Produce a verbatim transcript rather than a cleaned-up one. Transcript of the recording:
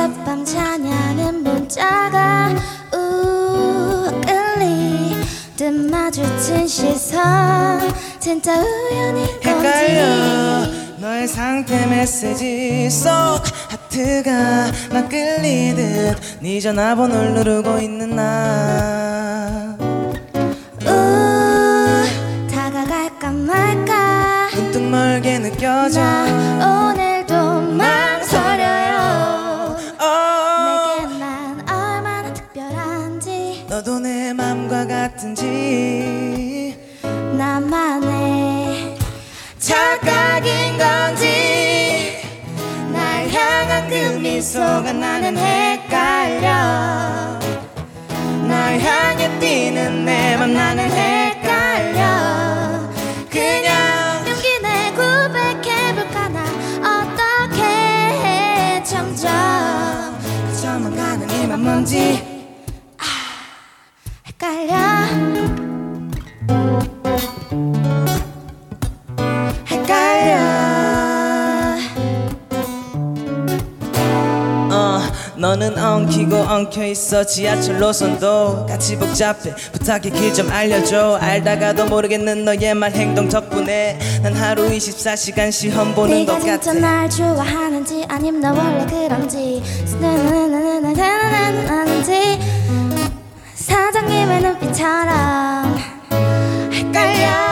어젯밤 자냐는 문자가 끌리듯 마주친 시선 진짜 우연인 건지 헷갈려 너의 상태 메시지 속 하트가 막 끌리듯 네 전화번호를 누르고 있는 나 우 다가갈까 말까 문득 멀게 느껴져 나 오늘도 망설여요 oh. 내게 난 얼마나 특별한지 너도 내 맘과 같은지 나만의 착각인 건지 날 향한 그 미소가 나는 헷갈려 날 향해 뛰는 내 맘 나는 헷갈려 그냥 용기 내 고백해볼까 나 어떻게 해 점점 그저만 가는 이 맘 뭔지 아, 헷갈려 너는 엉키고 엉켜있어 지하철 노선도 같이 복잡해 부탁해 길 좀 알려줘 알다가도 모르겠는 너의 말 행동 덕분에 난 하루 이십사 시간 시험 보는 것 같아 네가 진짜 날 좋아하는지 아님 너 원래 그런지 사장님의 눈빛처럼 헷갈려